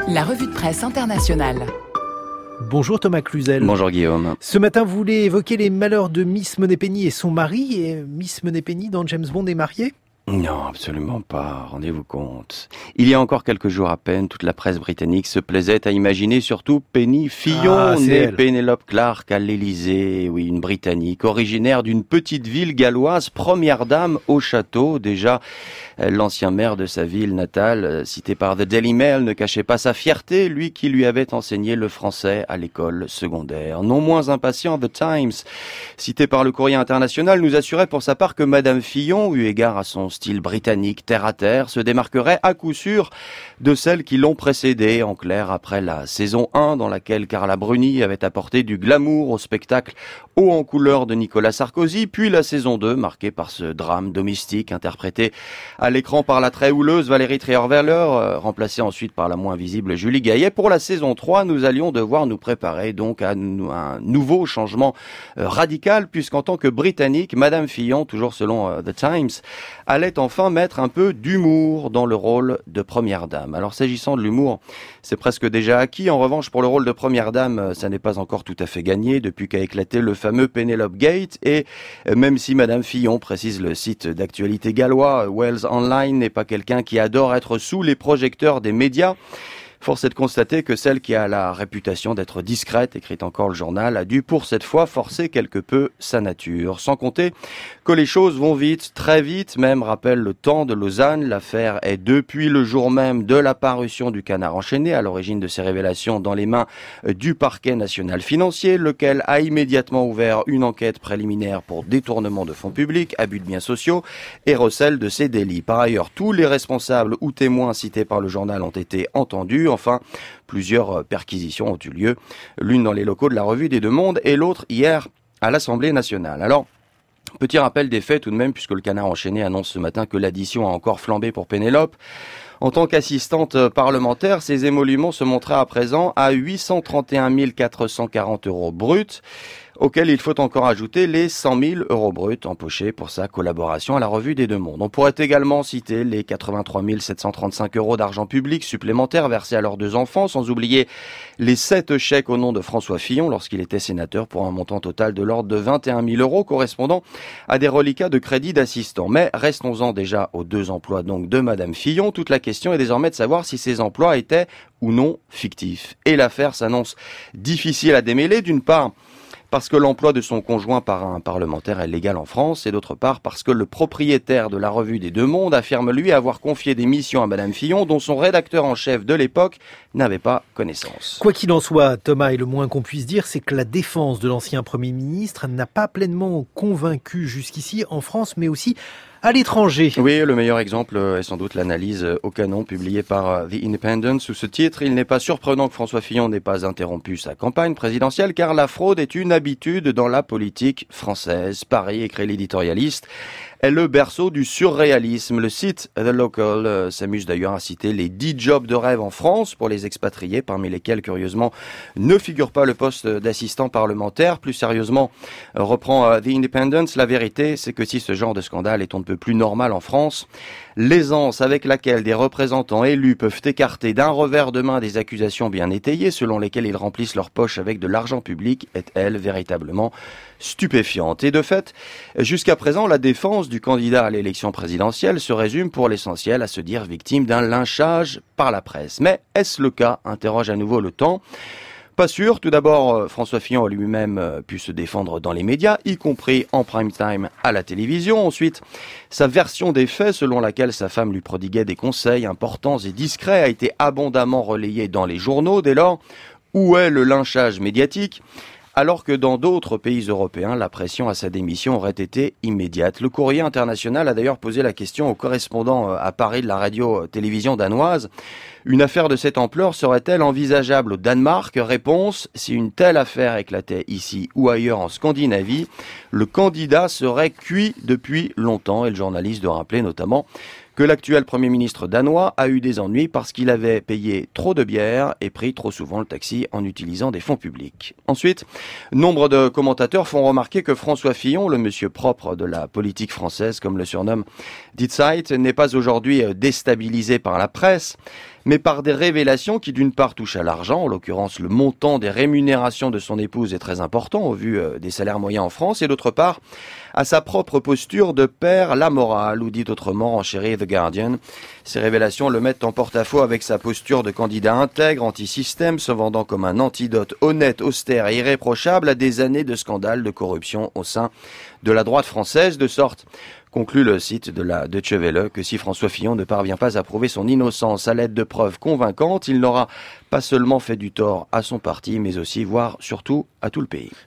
La revue de presse internationale. Bonjour Thomas Cluzel. Bonjour Guillaume. Ce matin, vous voulez évoquer les malheurs de Miss Moneypenny et son mari. Et Miss Moneypenny dans James Bond est mariée ? Non, absolument pas, rendez-vous compte. Il y a encore quelques jours à peine, toute la presse britannique se plaisait à imaginer surtout Penny Fillon, née Penelope Clark à l'Élysée. Oui, une Britannique, originaire d'une petite ville galloise, première dame au château. Déjà, l'ancien maire de sa ville natale, cité par The Daily Mail, ne cachait pas sa fierté, lui qui lui avait enseigné le français à l'école secondaire. Non moins impatient, The Times, cité par le Courrier international, nous assurait pour sa part que Madame Fillon, eu égard à son style britannique terre-à-terre, se démarquerait à coup sûr de celles qui l'ont précédée. En clair, après la saison 1, dans laquelle Carla Bruni avait apporté du glamour au spectacle haut en couleur de Nicolas Sarkozy, puis la saison 2, marquée par ce drame domestique interprété à l'écran par la très houleuse Valérie Trierweiler, remplacée ensuite par la moins visible Julie Gaillet. Pour la saison 3, nous allions devoir nous préparer donc à un nouveau changement radical, puisqu'en tant que Britannique, Madame Fillon, toujours selon The Times, allait enfin mettre un peu d'humour dans le rôle de première dame. Alors s'agissant de l'humour, c'est presque déjà acquis. En revanche, pour le rôle de première dame, ça n'est pas encore tout à fait gagné depuis qu'a éclaté le fameux Penelope Gate. Et même si Madame Fillon, précise le site d'actualité gallois Wales Online, n'est pas quelqu'un qui adore être sous les projecteurs des médias, force est de constater que celle qui a la réputation d'être discrète, écrit encore le journal, a dû pour cette fois forcer quelque peu sa nature. Sans compter que les choses vont vite, très vite, même rappelle le temps de Lausanne. L'affaire est depuis le jour même de la parution du Canard enchaîné, à l'origine de ces révélations, dans les mains du parquet national financier, lequel a immédiatement ouvert une enquête préliminaire pour détournement de fonds publics, abus de biens sociaux et recel de ces délits. Par ailleurs, tous les responsables ou témoins cités par le journal ont été entendus. Enfin, plusieurs perquisitions ont eu lieu, l'une dans les locaux de la Revue des Deux Mondes et l'autre hier à l'Assemblée nationale. Alors, petit rappel des faits tout de même, puisque le Canard enchaîné annonce ce matin que l'addition a encore flambé pour Pénélope. En tant qu'assistante parlementaire, ses émoluments se montraient à présent à 831 440 € bruts, auxquels il faut encore ajouter les 100 000 € bruts empochés pour sa collaboration à la Revue des Deux Mondes. On pourrait également citer les 83 735 € d'argent public supplémentaires versés à leurs deux enfants, sans oublier les 7 chèques au nom de François Fillon lorsqu'il était sénateur pour un montant total de l'ordre de 21 000 € correspondant à des reliquats de crédit d'assistant. Mais restons-en déjà aux 2 emplois donc de Madame Fillon. Toute la question est désormais de savoir si ces emplois étaient ou non fictifs. Et l'affaire s'annonce difficile à démêler, d'une part parce que l'emploi de son conjoint par un parlementaire est légal en France, et d'autre part parce que le propriétaire de la Revue des Deux Mondes affirme lui avoir confié des missions à Madame Fillon dont son rédacteur en chef de l'époque n'avait pas connaissance. Quoi qu'il en soit, Thomas, et le moins qu'on puisse dire, c'est que la défense de l'ancien Premier ministre n'a pas pleinement convaincu jusqu'ici en France, mais aussi à l'étranger. Oui, le meilleur exemple est sans doute l'analyse au canon publiée par The Independent sous ce titre. Il n'est pas surprenant que François Fillon n'ait pas interrompu sa campagne présidentielle car la fraude est une habitude dans la politique française. Paris, écrit l'éditorialiste, est le berceau du surréalisme. Le site The Local s'amuse d'ailleurs à citer les 10 jobs de rêve en France pour les expatriés, parmi lesquels, curieusement, ne figure pas le poste d'assistant parlementaire. Plus sérieusement, reprend The Independent, la vérité, c'est que si ce genre de scandale est on ne peut plus normal en France, l'aisance avec laquelle des représentants élus peuvent écarter d'un revers de main des accusations bien étayées selon lesquelles ils remplissent leur poche avec de l'argent public est, elle, véritablement stupéfiante. Et de fait, jusqu'à présent, la défense du candidat à l'élection présidentielle se résume pour l'essentiel à se dire victime d'un lynchage par la presse. Mais est-ce le cas ? Interroge à nouveau le temps. Pas sûr. Tout d'abord, François Fillon a lui-même pu se défendre dans les médias, y compris en prime time à la télévision. Ensuite, sa version des faits, selon laquelle sa femme lui prodiguait des conseils importants et discrets, a été abondamment relayée dans les journaux. Dès lors, où est le lynchage médiatique ? Alors que dans d'autres pays européens, la pression à sa démission aurait été immédiate. Le Courrier international a d'ailleurs posé la question au correspondant à Paris de la radio-télévision danoise. Une affaire de cette ampleur serait-elle envisageable au Danemark ? Réponse, si une telle affaire éclatait ici ou ailleurs en Scandinavie, le candidat serait cuit depuis longtemps. Et le journaliste de rappeler notamment que l'actuel Premier ministre danois a eu des ennuis parce qu'il avait payé trop de bière et pris trop souvent le taxi en utilisant des fonds publics. Ensuite, nombre de commentateurs font remarquer que François Fillon, le monsieur propre de la politique française, comme le surnomme Die Zeit, n'est pas aujourd'hui déstabilisé par la presse, mais par des révélations qui d'une part touchent à l'argent, en l'occurrence le montant des rémunérations de son épouse est très important au vu des salaires moyens en France, et d'autre part à sa propre posture de père la morale, ou dit autrement renchérit The Guardian. Ces révélations le mettent en porte-à-faux avec sa posture de candidat intègre, anti-système, se vendant comme un antidote honnête, austère et irréprochable à des années de scandales de corruption au sein de la droite française, de sorte, conclut le site de la Deutsche Welle, que si François Fillon ne parvient pas à prouver son innocence à l'aide de preuves convaincantes, il n'aura pas seulement fait du tort à son parti, mais aussi, voire surtout, à tout le pays.